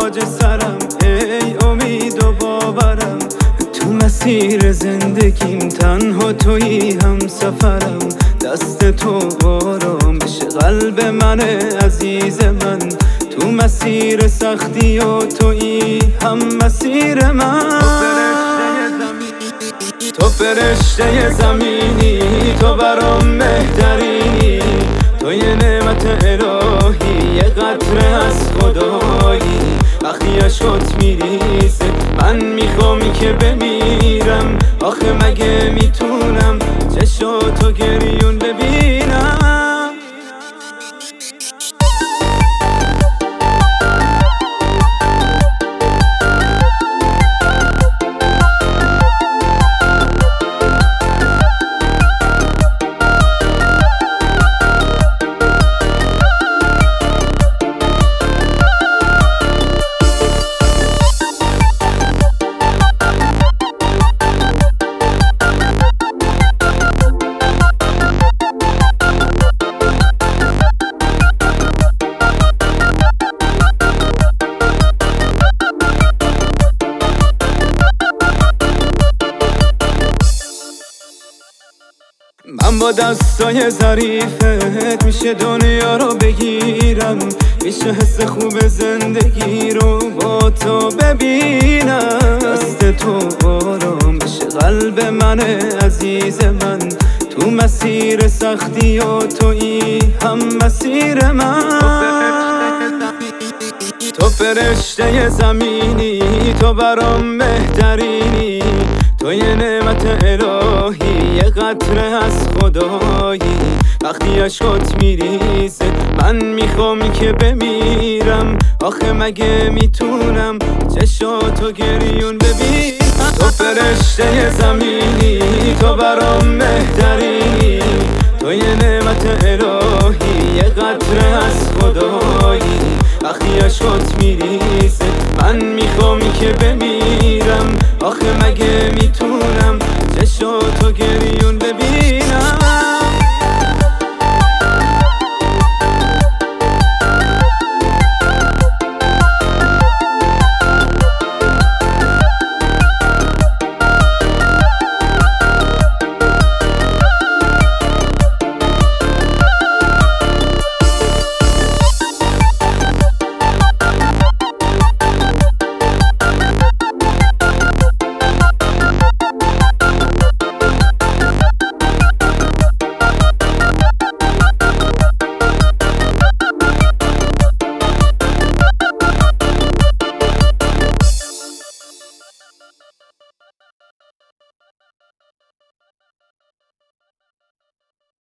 تاج سرم، ای امید و باورم. تو مسیر زندگیم تنها تویی هم سفرم. دست تو آرام بشه قلب من عزیز من. تو مسیر سختی و تویی هم مسیر من. تو فرشته زمینی، تو برام بهترینی. تو یه نعمت الهی، یه قطره از خدایی. وقتی اشکات میریزه من میخوام که بمیرم. آخه مگه میتونم چشاتو گریون ببینم؟ من با دستای ظریفت میشه دنیا رو بگیرم. میشه حس خوب زندگی رو با تو ببینم. دست تو آرام بشه قلب من عزیز من. تو مسیر سختی و تویی هم مسیر من. تو فرشته زمینی، تو برام بهترینی. تو یه نعمت الهی، یه قطره از خدایی. وقتی اشکات میریزه من میخوام که بمیرم. آخه مگه میتونم چشاتو گریون ببینم؟ تو فرشته زمینی، تو برام بهترینی. تو یه نعمت الهی، یه قطره از خدایی. وقتی اشکات میریزه من میخوام که بمیرم. آخه مگه میتونم